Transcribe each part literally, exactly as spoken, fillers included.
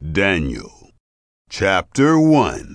Daniel, chapter one.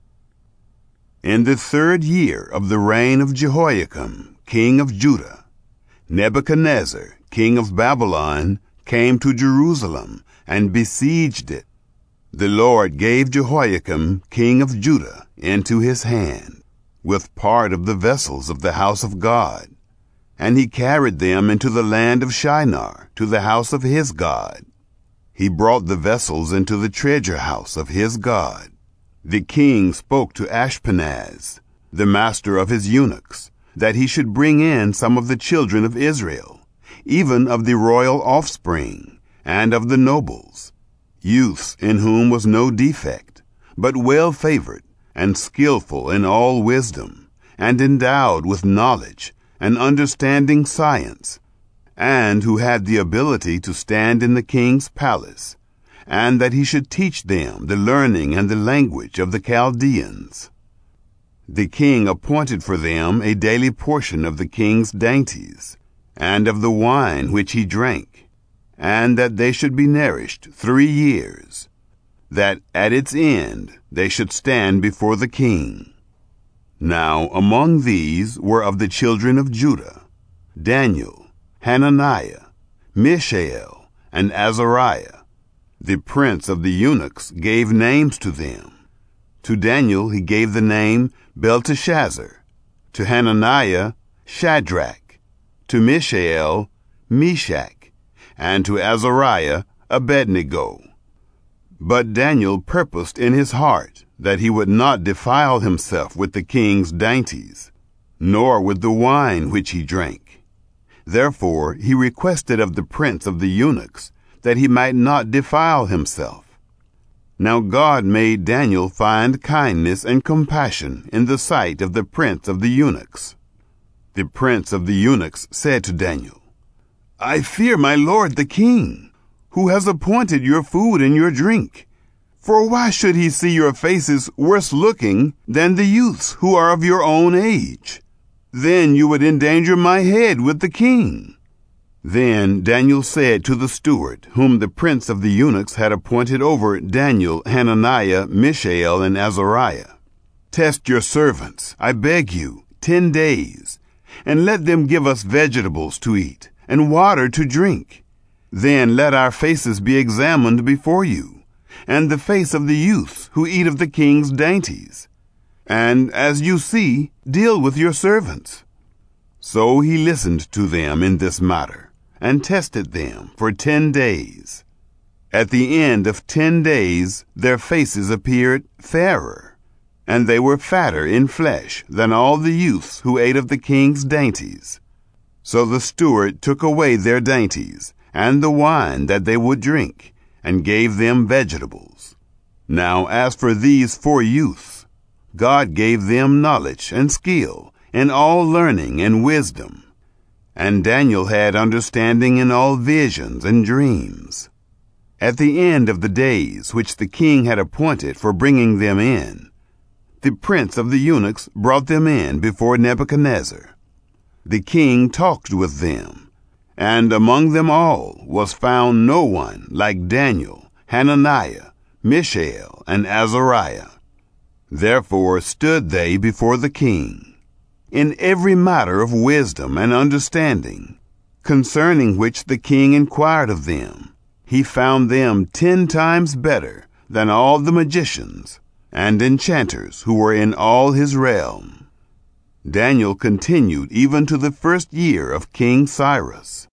In the third year of the reign of Jehoiakim, king of Judah, Nebuchadnezzar, king of Babylon, came to Jerusalem and besieged it. The Lord gave Jehoiakim, king of Judah, into his hand, with part of the vessels of the house of God, and he carried them into the land of Shinar, to the house of his God. He brought the vessels into the treasure house of his God. The king spoke to Ashpenaz, the master of his eunuchs, that he should bring in some of the children of Israel, even of the royal offspring, and of the nobles, youths in whom was no defect, but well-favored, and skillful in all wisdom, and endowed with knowledge, and understanding science, and who had the ability to stand in the king's palace, and that he should teach them the learning and the language of the Chaldeans. The king appointed for them a daily portion of the king's dainties, and of the wine which he drank, and that they should be nourished three years, that at its end they should stand before the king. Now among these were of the children of Judah, Daniel, Hananiah, Mishael, and Azariah. The prince of the eunuchs gave names to them. To Daniel he gave the name Belteshazzar, to Hananiah, Shadrach, to Mishael, Meshach, and to Azariah, Abednego. But Daniel purposed in his heart that he would not defile himself with the king's dainties, nor with the wine which he drank. Therefore he requested of the prince of the eunuchs that he might not defile himself. Now God made Daniel find kindness and compassion in the sight of the prince of the eunuchs. The prince of the eunuchs said to Daniel, I fear my lord the king, who has appointed your food and your drink. For why should he see your faces worse looking than the youths who are of your own age? Then you would endanger my head with the king. Then Daniel said to the steward, whom the prince of the eunuchs had appointed over Daniel, Hananiah, Mishael, and Azariah, Test your servants, I beg you, ten days, and let them give us vegetables to eat, and water to drink. Then let our faces be examined before you, and the face of the youths who eat of the king's dainties. And as you see, deal with your servants. So he listened to them in this matter, and tested them for ten days. At the end of ten days their faces appeared fairer, and they were fatter in flesh than all the youths who ate of the king's dainties. So the steward took away their dainties, and the wine that they would drink, and gave them vegetables. Now as for these four youths, God gave them knowledge and skill in all learning and wisdom. And Daniel had understanding in all visions and dreams. At the end of the days which the king had appointed for bringing them in, the prince of the eunuchs brought them in before Nebuchadnezzar. The king talked with them, and among them all was found no one like Daniel, Hananiah, Mishael, and Azariah. Therefore stood they before the king, in every matter of wisdom and understanding, concerning which the king inquired of them. He found them ten times better than all the magicians and enchanters who were in all his realm. Daniel continued even to the first year of King Cyrus.